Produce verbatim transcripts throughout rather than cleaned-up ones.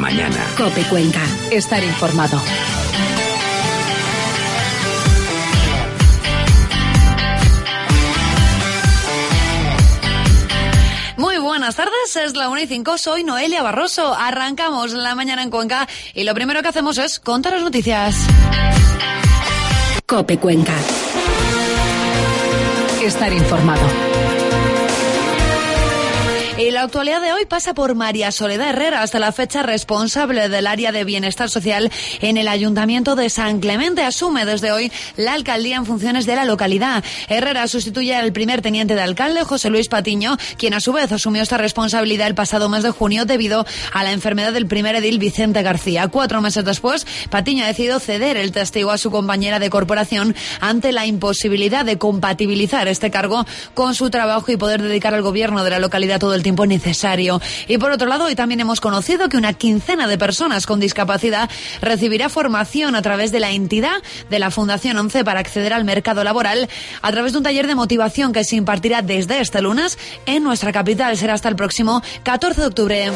mañana. COPE Cuenca. Estar informado. Muy buenas tardes, es la una y cinco, soy Noelia Barroso. Arrancamos la mañana en Cuenca y lo primero que hacemos es contar las noticias. COPE Cuenca. Estar informado. Y la actualidad de hoy pasa por María Soledad Herrera, hasta la fecha responsable del área de bienestar social en el Ayuntamiento de San Clemente. Asume desde hoy la alcaldía en funciones de la localidad. Herrera sustituye al primer teniente de alcalde, José Luis Patiño, quien a su vez asumió esta responsabilidad el pasado mes de junio debido a la enfermedad del primer edil Vicente García. Cuatro meses después, Patiño ha decidido ceder el testigo a su compañera de corporación ante la imposibilidad de compatibilizar este cargo con su trabajo y poder dedicar al gobierno de la localidad todo el tiempo necesario. Y por otro lado, hoy también hemos conocido que una quincena de personas con discapacidad recibirá formación a través de la entidad de la Fundación once para acceder al mercado laboral a través de un taller de motivación que se impartirá desde este lunes en nuestra capital. Será hasta el próximo catorce de octubre.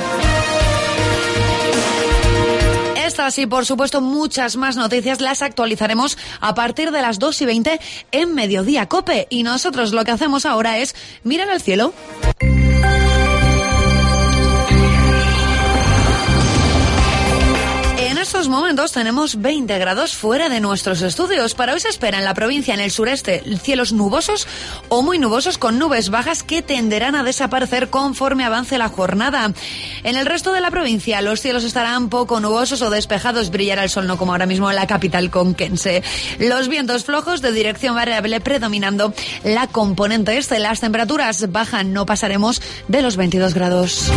Estas y, por supuesto, muchas más noticias las actualizaremos a partir de las dos y veinte en Mediodía COPE. Y nosotros lo que hacemos ahora es mirar al cielo. En estos momentos tenemos veinte grados fuera de nuestros estudios. Para hoy se espera en la provincia, en el sureste, cielos nubosos o muy nubosos con nubes bajas que tenderán a desaparecer conforme avance la jornada. En el resto de la provincia los cielos estarán poco nubosos o despejados. Brillará el sol, no como ahora mismo en la capital conquense. Los vientos flojos de dirección variable predominando la componente este. Las temperaturas bajan, no pasaremos de los veintidós grados.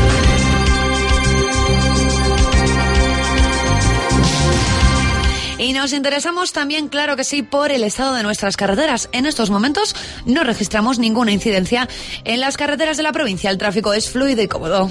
Y nos interesamos también, claro que sí, por el estado de nuestras carreteras. En estos momentos no registramos ninguna incidencia en las carreteras de la provincia. El tráfico es fluido y cómodo.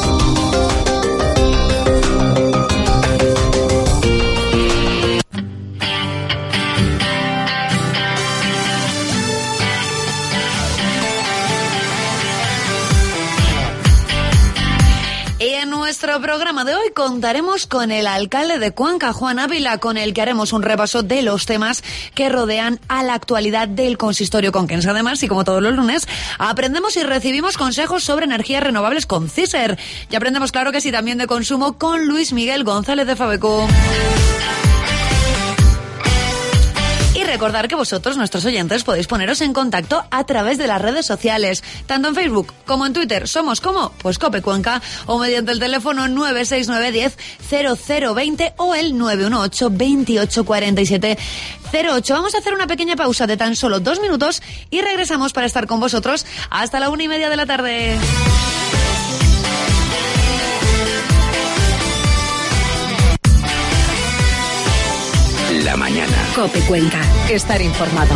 En nuestro programa de hoy contaremos con el alcalde de Cuenca, Juan Ávila, con el que haremos un repaso de los temas que rodean a la actualidad del consistorio conquense. Además, y como todos los lunes, aprendemos y recibimos consejos sobre energías renovables con CISER. Y aprendemos, claro que sí, también de consumo con Luis Miguel González de Fabeco. Y recordar que vosotros, nuestros oyentes, podéis poneros en contacto a través de las redes sociales, tanto en Facebook como en Twitter. Somos como pues COPE Cuenca, o mediante el teléfono nueve seis nueve uno cero cero cero veinte o el nueve uno ocho veintiocho cuarenta y siete cero ocho. Vamos a hacer una pequeña pausa de tan solo dos minutos y regresamos para estar con vosotros hasta la una y media de la tarde. La mañana. COPE Cuenca. Estar informado.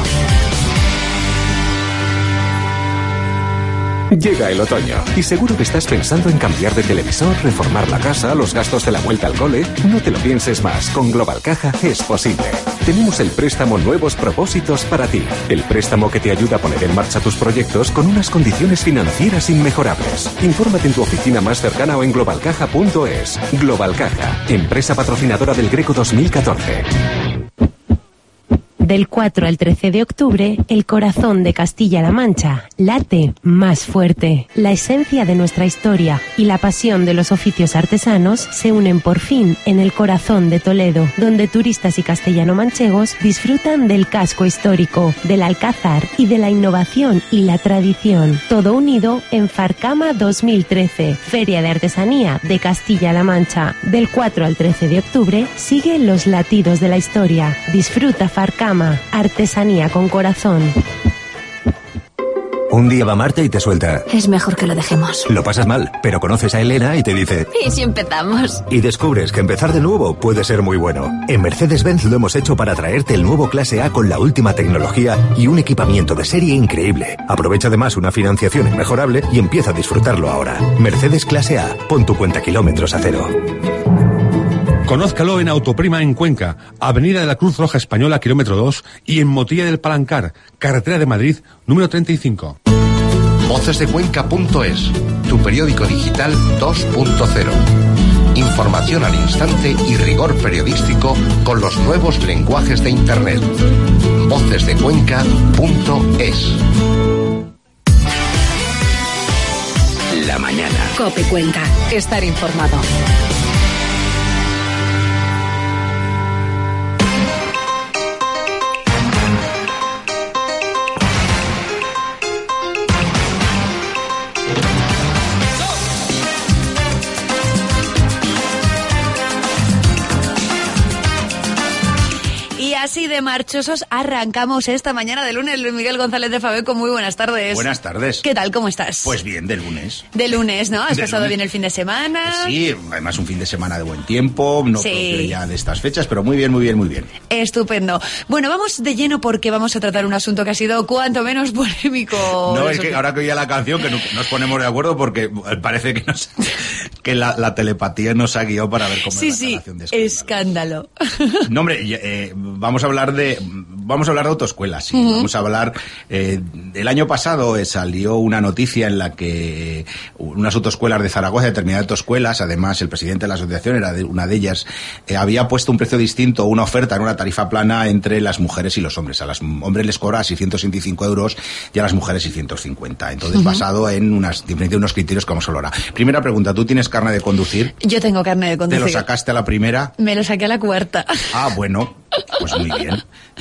Llega el otoño y seguro que estás pensando en cambiar de televisor, reformar la casa, los gastos de la vuelta al cole. No te lo pienses más, con Global Caja es posible. Tenemos el préstamo Nuevos Propósitos para ti. El préstamo que te ayuda a poner en marcha tus proyectos con unas condiciones financieras inmejorables. Infórmate en tu oficina más cercana o en global caja punto es. Global Caja, empresa patrocinadora del Greco dos mil catorce. Del cuatro al trece de octubre, el corazón de Castilla-La Mancha late más fuerte. La esencia de nuestra historia y la pasión de los oficios artesanos se unen por fin en el corazón de Toledo, donde turistas y castellano-manchegos disfrutan del casco histórico, del Alcázar y de la innovación y la tradición. Todo unido en Farcama dos mil trece, Feria de Artesanía de Castilla-La Mancha. Del cuatro al trece de octubre, sigue los latidos de la historia. Disfruta Farcama. Artesanía con corazón. Un día va Marta y te suelta. Es mejor que lo dejemos. Lo pasas mal, pero conoces a Elena y te dice... ¿Y si empezamos? Y descubres que empezar de nuevo puede ser muy bueno. En Mercedes-Benz lo hemos hecho para traerte el nuevo Clase A con la última tecnología y un equipamiento de serie increíble. Aprovecha además una financiación inmejorable y empieza a disfrutarlo ahora. Mercedes Clase A. Pon tu cuenta kilómetros a cero. Conózcalo en Autoprima en Cuenca, Avenida de la Cruz Roja Española, kilómetro dos, y en Motilla del Palancar, carretera de Madrid, número treinta y cinco. voces de cuenca punto es, tu periódico digital dos punto cero. información al instante y rigor periodístico con los nuevos lenguajes de Internet. voces de cuenca punto es. La mañana. COPE Cuenca. Estar informado. Así de marchosos arrancamos esta mañana de lunes. Luis Miguel González de Fabeco, muy buenas tardes. Buenas tardes. ¿Qué tal? ¿Cómo estás? Pues bien, de lunes. De lunes, ¿no? ¿Has de pasado lunes. bien el fin de semana? Sí, además un fin de semana de buen tiempo, no sí. propio ya de estas fechas, pero muy bien, muy bien, muy bien. Estupendo. Bueno, vamos de lleno porque vamos a tratar un asunto que ha sido cuanto menos polémico. No, es que ahora que oía la canción que no, nos ponemos de acuerdo porque parece que nos, que la, la telepatía nos ha guiado para ver cómo sí, es la sí, canción de escándalo. escándalo. No, hombre, eh, vamos a hablar de vamos a hablar de autoescuelas, sí. Uh-huh. Vamos a hablar eh, el año pasado eh, salió una noticia en la que unas autoescuelas de Zaragoza, determinadas autoescuelas, además el presidente de la asociación era de, una de ellas, eh, había puesto un precio distinto, una oferta en una tarifa plana entre las mujeres y los hombres. A los hombres les cobra seiscientos veinticinco euros y a las mujeres seiscientos cincuenta. Entonces, uh-huh. basado en unas diferentes unos criterios que vamos a hablar ahora. Primera pregunta, ¿tú tienes carne de conducir? Yo tengo carne de conducir. ¿Te lo sacaste a la primera? Me lo saqué a la cuarta. Ah, bueno, pues muy bien.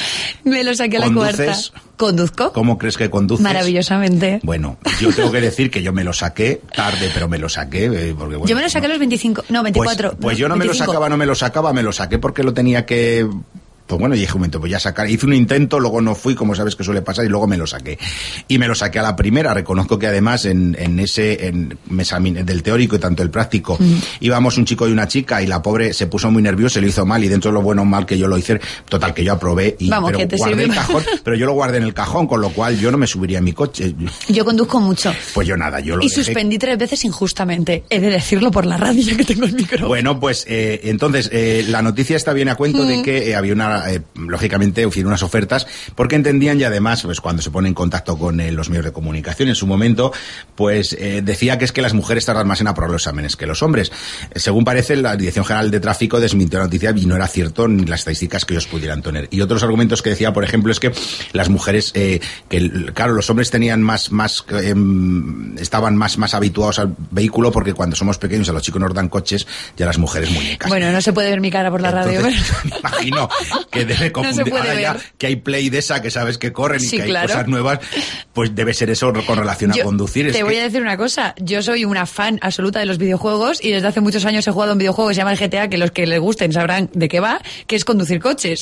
Me lo saqué a la cuarta. ¿Conduzco? ¿Cómo crees que conduces? Maravillosamente. Bueno, yo tengo que decir que yo me lo saqué tarde, pero me lo saqué. Eh, porque, bueno, yo me lo saqué a no. los veinticinco, no, veinticuatro. Pues, pues yo no veinticinco. me lo sacaba, no me lo sacaba, me lo saqué porque lo tenía que... Pues bueno, y dije un momento, pues ya sacar, hice un intento, luego no fui, como sabes que suele pasar, y luego me lo saqué. Y me lo saqué a la primera, reconozco que además en, en ese, en, me examiné, del teórico y tanto el práctico, mm. íbamos un chico y una chica, y la pobre se puso muy nerviosa, se lo hizo mal, y dentro de lo bueno o mal que yo lo hice, total, que yo aprobé, y Vamos, pero que te guardé sirve el cajón, pero yo lo guardé en el cajón, con lo cual yo no me subiría a mi coche. Yo conduzco mucho. Pues yo nada, yo lo Y dejé. suspendí tres veces injustamente, he de decirlo por la radio ya que tengo el micrófono. Bueno, pues eh, entonces, eh, la noticia está bien a cuento mm. de que eh, había una, eh, lógicamente, hicieron unas ofertas porque entendían, y además pues cuando se pone en contacto con eh, los medios de comunicación en su momento, pues eh, decía que es que las mujeres tardan más en aprobar los exámenes que los hombres. Eh, según parece, la Dirección General de Tráfico desmintió la noticia y no era cierto ni las estadísticas que ellos pudieran tener. Y otros argumentos que decía, por ejemplo, es que las mujeres, eh, que claro, los hombres tenían más, más eh, estaban más, más habituados al vehículo porque cuando somos pequeños a los chicos nos dan coches y a las mujeres muñecas. Bueno, no se puede ver mi cara por la Entonces, radio. Pero... me imagino que debe confundir. No Ahora ya ver. que hay Play de esa, que sabes que corren y sí, que hay claro. cosas nuevas, pues debe ser eso con relación yo a conducir. Te es voy que... a decir una cosa, yo soy una fan absoluta de los videojuegos y desde hace muchos años he jugado un videojuego que se llama el G T A, que los que les gusten sabrán de qué va, que es conducir coches.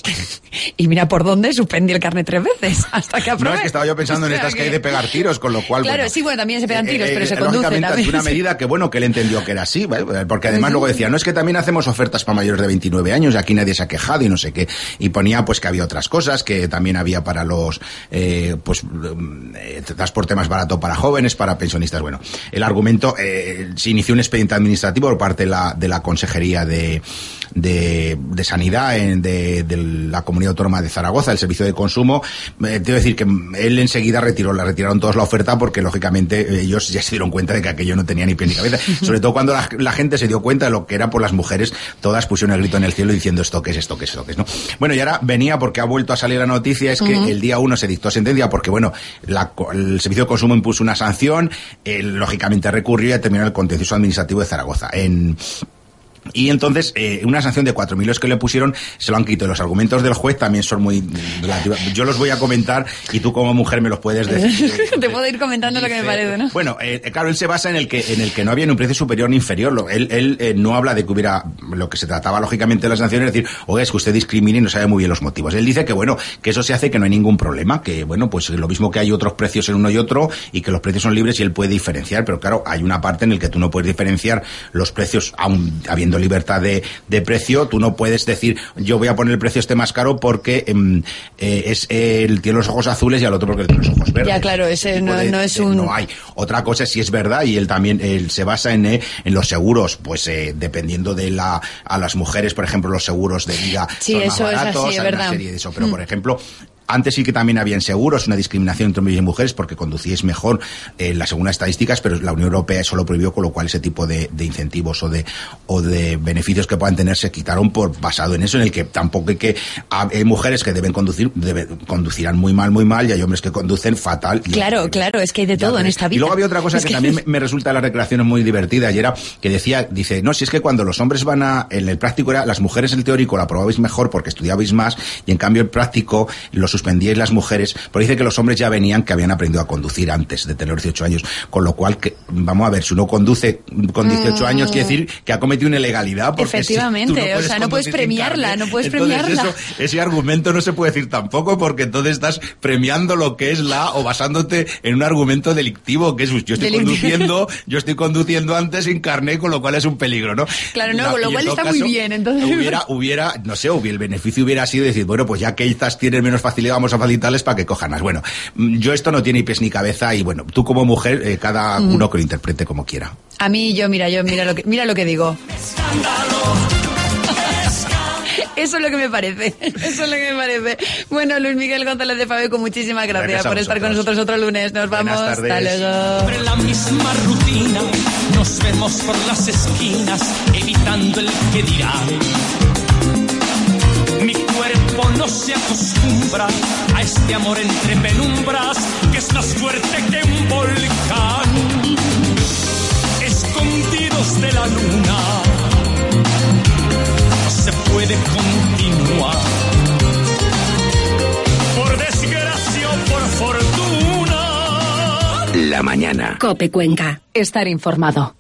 Y mira por dónde suspendí el carnet tres veces, hasta que aprobé. No, es que estaba yo pensando o sea en estas que... que hay de pegar tiros, con lo cual... Claro, bueno, sí, bueno, también se pegan tiros, eh, pero eh, se conduce lógicamente también. es una medida que, bueno, que él entendió que era así, ¿vale? Porque además luego decía, no, es que también hacemos ofertas para mayores de veintinueve años y aquí nadie se ha quejado y no sé qué. Y ponía pues que había otras cosas, que también había para los eh, pues eh, transporte más barato para jóvenes, para pensionistas. Bueno, el argumento, eh, se inició un expediente administrativo por parte de la, de la Consejería de, de, de Sanidad en, de, de la Comunidad Autónoma de Zaragoza, el Servicio de Consumo. Eh, te voy a decir que él enseguida retiró, la retiraron todos la oferta porque lógicamente ellos ya se dieron cuenta de que aquello no tenía ni pie ni cabeza. Sobre todo cuando la, la gente se dio cuenta de lo que era por las mujeres, todas pusieron el grito en el cielo diciendo esto que es, esto que es, esto que es, ¿no? Bueno, y ahora venía porque ha vuelto a salir la noticia, es que uh-huh. el día uno se dictó sentencia porque, bueno, la, el Servicio de Consumo impuso una sanción, él, lógicamente recurrió y ha terminado el contencioso administrativo de Zaragoza. En... Y entonces, eh, una sanción de cuatro mil euros que le pusieron, se lo han quitado. Los argumentos del juez también son muy relativos. Yo los voy a comentar y tú como mujer me los puedes decir. Te puedo ir comentando dice, lo que me parece, ¿no? Bueno, eh, claro, él se basa en el que en el que no había ni un precio superior ni inferior. Él, él eh, no habla de que hubiera lo que se trataba lógicamente de las sanciones, es decir, oiga, es que usted discrimina y no sabe muy bien los motivos. Él dice que, bueno, que eso se hace, que no hay ningún problema, que, bueno, pues lo mismo que hay otros precios en uno y otro y que los precios son libres y él puede diferenciar, pero claro, hay una parte en el que tú no puedes diferenciar los precios aun habiendo libertad de de precio. Tú no puedes decir yo voy a poner el precio este más caro porque eh, eh, es eh, él tiene los ojos azules y al otro porque tiene los ojos verdes. Ya, claro, ese no, de, no es de, un... No hay. Otra cosa si es verdad y él también él se basa en, eh, en los seguros, pues eh, dependiendo de la... A las mujeres, por ejemplo, los seguros de vida sí, son eso más baratos, es así, es hay verdad. Una serie de eso, pero mm. por ejemplo... Antes sí que también había inseguros, una discriminación entre hombres y mujeres porque conducíais mejor, eh, las según las estadísticas, pero la Unión Europea eso lo prohibió, con lo cual ese tipo de, de incentivos o de o de beneficios que puedan tener se quitaron por basado en eso, en el que tampoco hay que hay mujeres que deben conducir, debe, conducirán muy mal, muy mal, y hay hombres que conducen fatal. Claro, claro, es que hay de todo en esta vida. Y luego había otra cosa que, que también me resulta de las recreaciones muy divertida, y era que decía, dice, no, si es que cuando los hombres van a, en el práctico era, las mujeres el teórico la aprobabais mejor porque estudiabais más, y en cambio el práctico lo suspendíais las mujeres, pero dice que los hombres ya venían que habían aprendido a conducir antes de tener dieciocho años, con lo cual, que, vamos a ver, si uno conduce con dieciocho mm. años, quiere decir que ha cometido una ilegalidad, porque efectivamente, si no o sea, no puedes premiarla, carne, no puedes entonces premiarla. Eso, ese argumento no se puede decir tampoco, porque entonces estás premiando lo que es la, o basándote en un argumento delictivo, que es, yo estoy Delictivo. conduciendo, yo estoy conduciendo antes sin carnet, con lo cual es un peligro, ¿no? Claro, no, la, con lo cual está caso, muy bien, entonces. Hubiera, hubiera, no sé, hubiera, el beneficio hubiera sido decir, bueno, pues ya que quizás tienen menos facilidad, vamos a facilitarles para que cojan más. Bueno, yo esto no tiene ni pies ni cabeza, y bueno, tú como mujer, eh, cada mm. uno que lo interprete como quiera. A mí, yo, mira, yo, mira lo que, mira lo que digo. Eso es lo que me parece, eso es lo que me parece. Bueno, Luis Miguel González de Fabio, muchísimas gracias, gracias por estar con nosotros otro lunes. Nos vamos, hasta luego. Sobre la misma rutina, nos vemos por las esquinas, evitando el que dirán. Mi cuerpo no se acostumbra a este amor entre penumbras, que es más fuerte que un volcán. Escondidos de la luna, no se puede continuar. Por desgracia o por fortuna. La mañana. COPE Cuenca. Estar informado.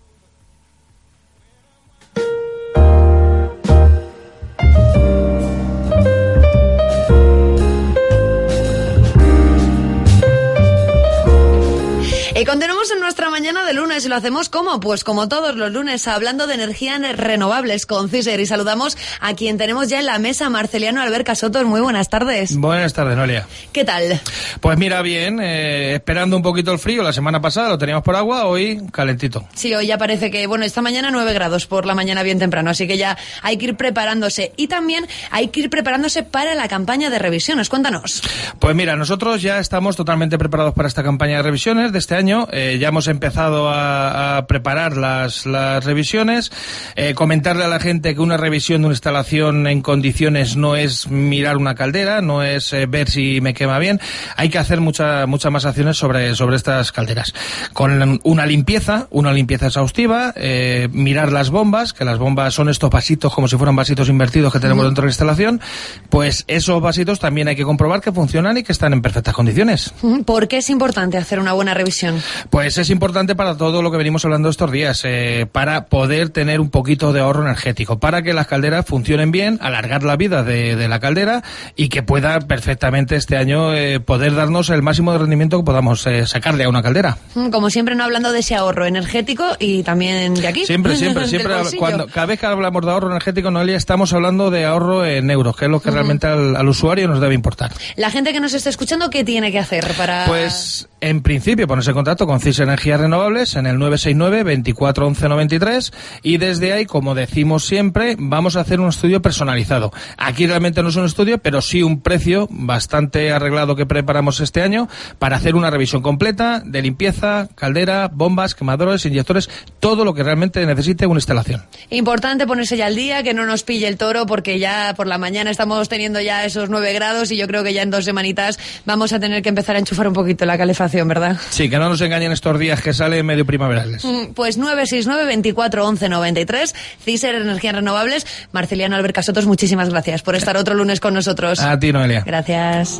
Y continuamos en nuestra mañana de lunes, y lo hacemos como, pues como todos los lunes, hablando de energías renovables con Ciser, y saludamos a quien tenemos ya en la mesa, Marceliano Alberca Sotos. Muy buenas tardes. Buenas tardes, Noelia. ¿Qué tal? Pues mira, bien, eh, esperando un poquito el frío. La semana pasada lo teníamos por agua, hoy calentito. Sí, hoy ya parece que, bueno, esta mañana nueve grados por la mañana bien temprano, así que ya hay que ir preparándose, y también hay que ir preparándose para la campaña de revisiones. Cuéntanos. Pues mira, nosotros ya estamos totalmente preparados para esta campaña de revisiones de este año. Eh, ya hemos empezado a, a preparar las, las revisiones, eh, comentarle a la gente que una revisión de una instalación en condiciones no es mirar una caldera, no es eh, ver si me quema bien. Hay que hacer muchas muchas más acciones sobre, sobre estas calderas, con una limpieza, una limpieza exhaustiva, eh, mirar las bombas, que las bombas son estos vasitos como si fueran vasitos invertidos que tenemos dentro de la instalación. Pues esos vasitos también hay que comprobar que funcionan y que están en perfectas condiciones. ¿Por qué es importante hacer una buena revisión? Pues es importante para todo lo que venimos hablando estos días, eh, para poder tener un poquito de ahorro energético, para que las calderas funcionen bien, alargar la vida de, de la caldera, y que pueda perfectamente este año eh, poder darnos el máximo de rendimiento que podamos eh, sacarle a una caldera. Como siempre, no hablando de ese ahorro energético, y también de aquí. Siempre, siempre, siempre. Cuando, cada vez que hablamos de ahorro energético, Noelia, estamos hablando de ahorro en euros, que es lo que uh-huh. realmente al, al usuario nos debe importar. La gente que nos está escuchando, ¿qué tiene que hacer para...? Pues, en principio, ponerse en contacto con Ciser Energías Renovables en el nueve seis nueve, veinticuatro, once, noventa y tres, y desde ahí, como decimos siempre, vamos a hacer un estudio personalizado. Aquí realmente no es un estudio, pero sí un precio bastante arreglado que preparamos este año para hacer una revisión completa de limpieza, caldera, bombas, quemadores, inyectores, todo lo que realmente necesite una instalación. Importante ponerse ya al día, que no nos pille el toro, porque ya por la mañana estamos teniendo ya esos nueve grados, y yo creo que ya en dos semanitas vamos a tener que empezar a enchufar un poquito la calefacción, ¿verdad? Sí, que no nos engañen estos días que sale medio primaverales. Pues nueve seis nueve, veinticuatro, once, noventa y tres, Ciser Energías Renovables. Marceliano Alberca Sotos, muchísimas gracias por estar otro lunes con nosotros. A ti, Noelia. Gracias.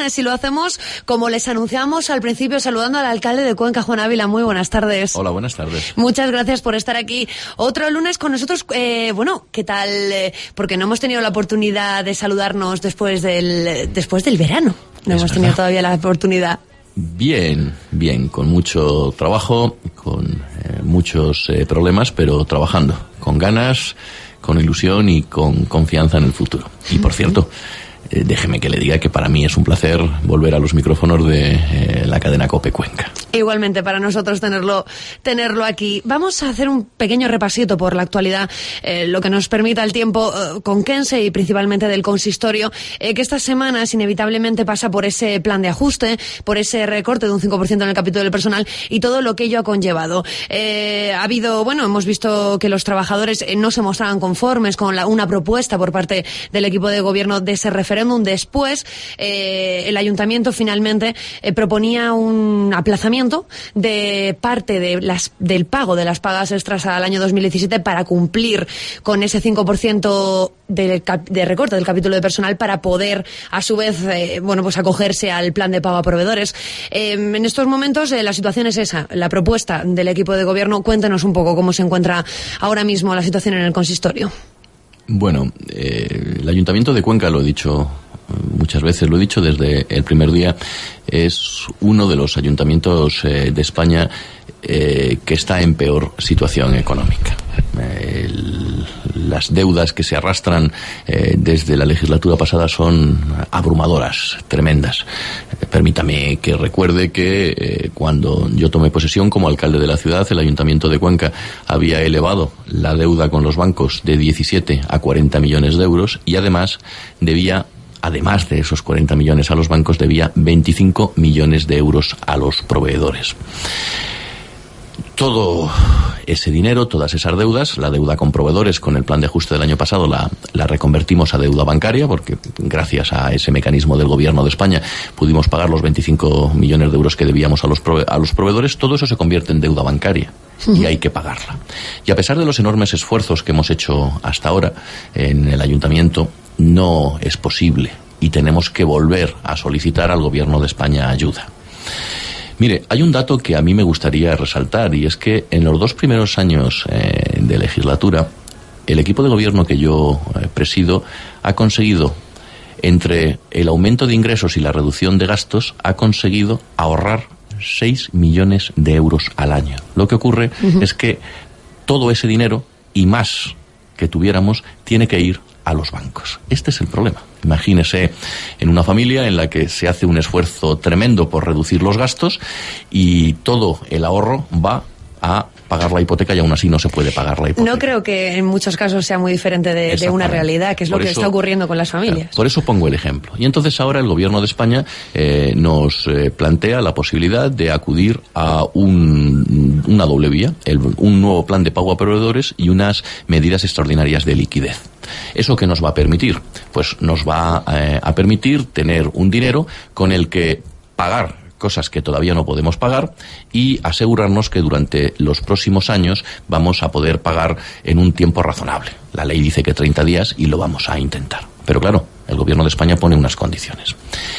lunes y lo hacemos como les anunciamos al principio, saludando al alcalde de Cuenca, Juan Ávila. Muy buenas tardes. Hola, buenas tardes. Muchas gracias por estar aquí otro lunes con nosotros. Eh, bueno, ¿qué tal? Eh, porque no hemos tenido la oportunidad de saludarnos después del, después del verano. No es hemos tenido verdad. todavía la oportunidad. Bien, bien, con mucho trabajo, con eh, muchos eh, problemas, pero trabajando, con ganas, con ilusión y con confianza en el futuro. Y por cierto, eh, déjeme que le diga que para mí es un placer volver a los micrófonos de eh, la cadena COPE Cuenca. Igualmente para nosotros tenerlo tenerlo aquí. Vamos a hacer un pequeño repasito por la actualidad, eh, lo que nos permita el tiempo eh, con Kense y principalmente del consistorio, eh, que estas semanas inevitablemente pasa por ese plan de ajuste, por ese recorte de un cinco por ciento en el capítulo del personal y todo lo que ello ha conllevado. Eh, ha habido, bueno, hemos visto que los trabajadores eh, no se mostraban conformes con la, una propuesta por parte del equipo de gobierno de ese referéndum. Después, eh, el ayuntamiento finalmente eh, proponía un aplazamiento de parte de las, del pago de las pagas extras al año dos mil diecisiete para cumplir con ese cinco por ciento de, de recorte del capítulo de personal para poder, a su vez, eh, bueno, pues acogerse al plan de pago a proveedores. Eh, en estos momentos eh, la situación es esa, la propuesta del equipo de gobierno. Cuéntenos un poco cómo se encuentra ahora mismo la situación en el consistorio. Bueno, eh, el Ayuntamiento de Cuenca, lo he dicho muchas veces, lo he dicho desde el primer día, es uno de los ayuntamientos eh, de España eh, que está en peor situación económica. El, las deudas que se arrastran eh, desde la legislatura pasada son abrumadoras, tremendas. Eh, permítame que recuerde que eh, cuando yo tomé posesión como alcalde de la ciudad, el Ayuntamiento de Cuenca había elevado la deuda con los bancos de diecisiete a cuarenta millones de euros y además debía, además de esos cuarenta millones a los bancos, debía veinticinco millones de euros a los proveedores. Todo ese dinero, todas esas deudas, la deuda con proveedores con el plan de ajuste del año pasado la, la reconvertimos a deuda bancaria, porque gracias a ese mecanismo del gobierno de España pudimos pagar los veinticinco millones de euros que debíamos a los, prove- a los proveedores. Todo eso se convierte en deuda bancaria y hay que pagarla. Y a pesar de los enormes esfuerzos que hemos hecho hasta ahora en el ayuntamiento, no es posible y tenemos que volver a solicitar al gobierno de España ayuda. Mire, hay un dato que a mí me gustaría resaltar y es que en los dos primeros años eh, de legislatura, el equipo de gobierno que yo eh, presido ha conseguido, entre el aumento de ingresos y la reducción de gastos, ha conseguido ahorrar seis millones de euros al año. Lo que ocurre uh-huh. es que todo ese dinero y más que tuviéramos tiene que ir a los bancos. Este es el problema. Imagínese en una familia en la que se hace un esfuerzo tremendo por reducir los gastos y todo el ahorro va a pagar la hipoteca y aún así no se puede pagar la hipoteca. No creo que en muchos casos sea muy diferente de, de una realidad, que es por lo que eso, está ocurriendo con las familias. Por eso pongo el ejemplo. Y entonces ahora el gobierno de España eh, nos eh, plantea la posibilidad de acudir a un, una doble vía, el, un nuevo plan de pago a proveedores y unas medidas extraordinarias de liquidez. ¿Eso qué nos va a permitir? Pues nos va eh, a permitir tener un dinero con el que pagar cosas que todavía no podemos pagar y asegurarnos que durante los próximos años vamos a poder pagar en un tiempo razonable. La ley dice que treinta días y lo vamos a intentar. Pero claro, el gobierno de España pone unas condiciones.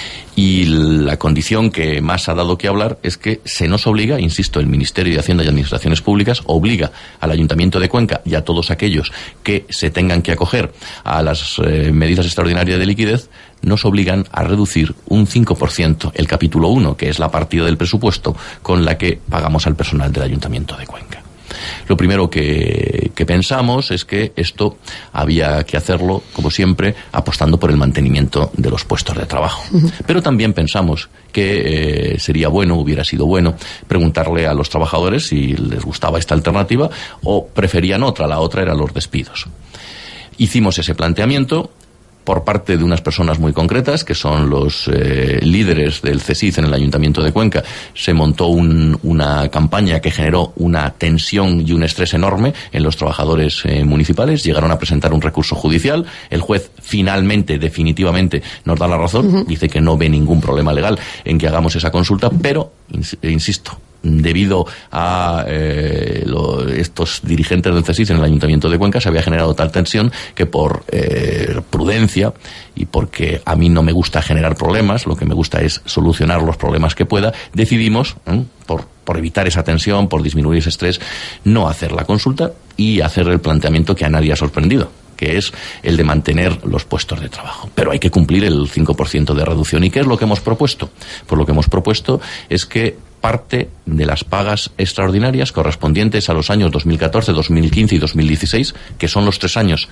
Y la condición que más ha dado que hablar es que se nos obliga, insisto, el Ministerio de Hacienda y Administraciones Públicas obliga al Ayuntamiento de Cuenca y a todos aquellos que se tengan que acoger a las eh, medidas extraordinarias de liquidez, nos obligan a reducir un cinco por ciento el capítulo uno, que es la partida del presupuesto con la que pagamos al personal del Ayuntamiento de Cuenca. Lo primero que, que pensamos es que esto había que hacerlo, como siempre, apostando por el mantenimiento de los puestos de trabajo. Uh-huh. Pero también pensamos que eh, sería bueno, hubiera sido bueno, preguntarle a los trabajadores si les gustaba esta alternativa o preferían otra. La otra era los despidos. Hicimos ese planteamiento por parte de unas personas muy concretas, que son los eh, líderes del C E S I Z en el Ayuntamiento de Cuenca. Se montó un, una campaña que generó una tensión y un estrés enorme en los trabajadores eh, municipales. Llegaron a presentar un recurso judicial. El juez finalmente, definitivamente, nos da la razón. Uh-huh. Dice que no ve ningún problema legal en que hagamos esa consulta, pero, ins- insisto, debido a eh, lo, estos dirigentes del C S I S en el Ayuntamiento de Cuenca se había generado tal tensión que por eh, prudencia y porque a mí no me gusta generar problemas, lo que me gusta es solucionar los problemas que pueda, decidimos, ¿eh? por, por evitar esa tensión, por disminuir ese estrés, no hacer la consulta y hacer el planteamiento que a nadie ha sorprendido, que es el de mantener los puestos de trabajo. Pero hay que cumplir el cinco por ciento de reducción. ¿Y qué es lo que hemos propuesto? Pues lo que hemos propuesto es que parte de las pagas extraordinarias correspondientes a los años dos mil catorce, dos mil quince y dos mil dieciséis, que son los tres años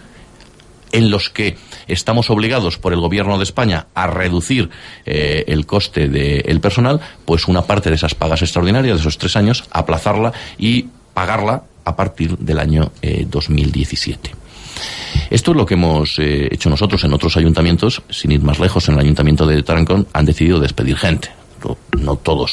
en los que estamos obligados por el Gobierno de España a reducir eh, el coste del personal, pues una parte de esas pagas extraordinarias de esos tres años, aplazarla y pagarla a partir del año eh, dos mil diecisiete. Esto es lo que hemos eh, hecho nosotros en otros ayuntamientos. Sin ir más lejos, en el Ayuntamiento de Tarancón han decidido despedir gente. No todos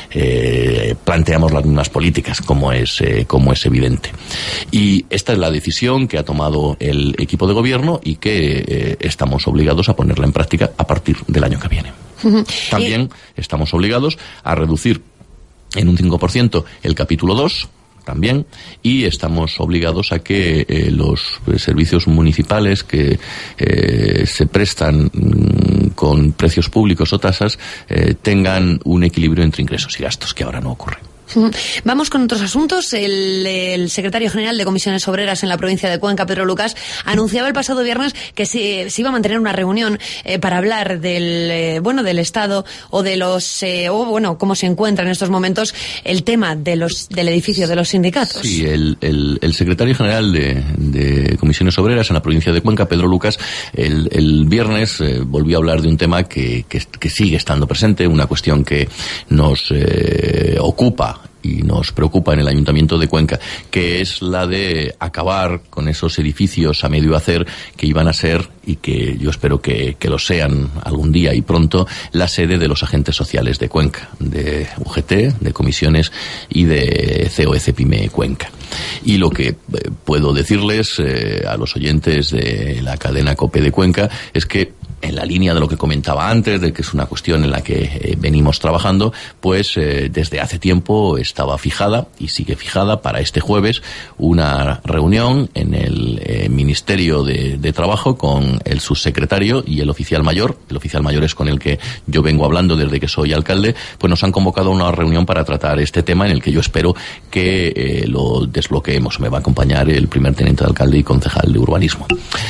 eh, planteamos las mismas políticas, como es, eh, como es evidente. Y esta es la decisión que ha tomado el equipo de gobierno y que eh, estamos obligados a ponerla en práctica a partir del año que viene. También estamos obligados a reducir en un cinco por ciento el capítulo dos, también, y estamos obligados a que eh, los eh, servicios municipales que eh, se prestan mm, con precios públicos o tasas eh, tengan un equilibrio entre ingresos y gastos, que ahora no ocurre. Vamos con otros asuntos. El, el secretario general de Comisiones Obreras en la provincia de Cuenca, Pedro Lucas, anunciaba el pasado viernes que se, se iba a mantener una reunión eh, para hablar del eh, bueno del estado o de los eh, o bueno cómo se encuentra en estos momentos el tema de los del edificio de los sindicatos. Sí, el, el, el secretario general de, de Comisiones Obreras en la provincia de Cuenca, Pedro Lucas, el, el viernes eh, volvió a hablar de un tema que, que, que sigue estando presente, una cuestión que nos eh, ocupa y nos preocupa en el Ayuntamiento de Cuenca, que es la de acabar con esos edificios a medio hacer que iban a ser, y que yo espero que, que lo sean algún día y pronto, la sede de los agentes sociales de Cuenca, de U G T, de Comisiones y de C O E C Pyme Cuenca. Y lo que eh, puedo decirles eh, a los oyentes de la cadena COPE de Cuenca es que, en la línea de lo que comentaba antes, de que es una cuestión en la que eh, venimos trabajando, pues eh, desde hace tiempo estaba fijada y sigue fijada para este jueves una reunión en el eh, Ministerio de, de Trabajo con el subsecretario y el oficial mayor. El oficial mayor es con el que yo vengo hablando desde que soy alcalde. Pues nos han convocado a una reunión para tratar este tema, en el que yo espero que eh, lo desbloqueemos. Me va a acompañar el primer teniente de alcalde y concejal de urbanismo.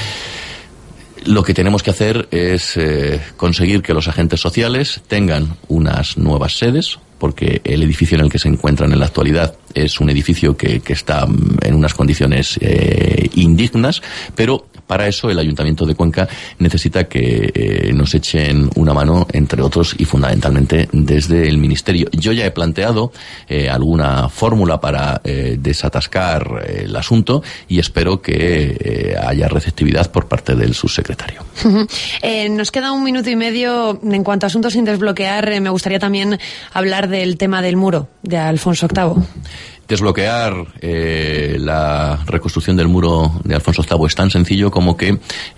Lo que tenemos que hacer es eh, conseguir que los agentes sociales tengan unas nuevas sedes, porque el edificio en el que se encuentran en la actualidad es un edificio que, que está en unas condiciones eh, indignas, pero para eso el Ayuntamiento de Cuenca necesita que eh, nos echen una mano, entre otros, y fundamentalmente desde el Ministerio. Yo ya he planteado eh, alguna fórmula para eh, desatascar eh, el asunto, y espero que eh, haya receptividad por parte del subsecretario. Eh, nos queda un minuto y medio. En cuanto a asuntos sin desbloquear, eh, me gustaría también hablar del tema del muro de Alfonso octavo. Desbloquear eh, la reconstrucción del muro de Alfonso octavo es tan sencillo como que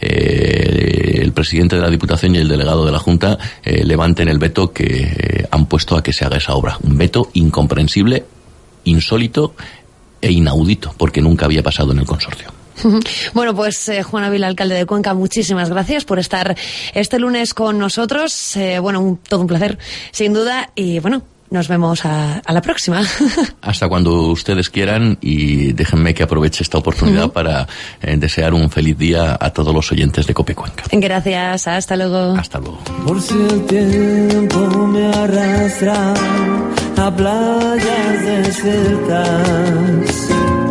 eh, el presidente de la Diputación y el delegado de la Junta eh, levanten el veto que eh, han puesto a que se haga esa obra. Un veto incomprensible, insólito e inaudito, porque nunca había pasado en el consorcio. Bueno, pues eh, Juan Ávila, alcalde de Cuenca, muchísimas gracias por estar este lunes con nosotros. Eh, bueno, un, todo un placer, sin duda, y bueno, nos vemos a, a la próxima. Hasta cuando ustedes quieran, y déjenme que aproveche esta oportunidad uh-huh. para eh, desear un feliz día a todos los oyentes de COPE Cuenca. Gracias, hasta luego. Hasta luego. Por si el tiempo me arrastra a playas desiertas,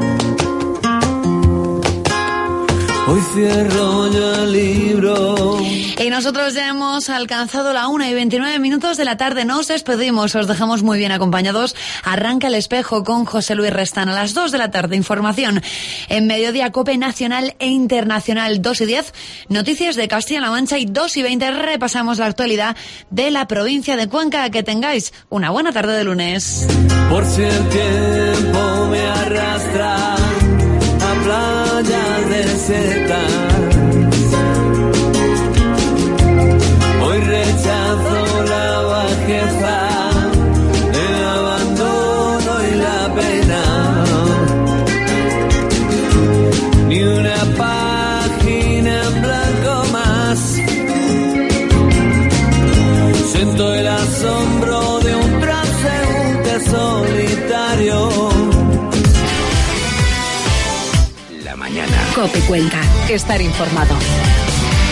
hoy cierro yo el libro. Y nosotros ya hemos alcanzado la una y veintinueve minutos de la tarde. Nos despedimos, os dejamos muy bien acompañados. Arranca El Espejo con José Luis Restán a las dos de la tarde. Información en Mediodía COPE nacional e internacional. dos y diez, noticias de Castilla-La Mancha, y dos y veinte repasamos la actualidad de la provincia de Cuenca. Que tengáis una buena tarde de lunes. Por si el tiempo me arrastra a playas desiertas, hoy rechazo la bajeza del abandono. mañana. COPE Cuenca. Estar informado.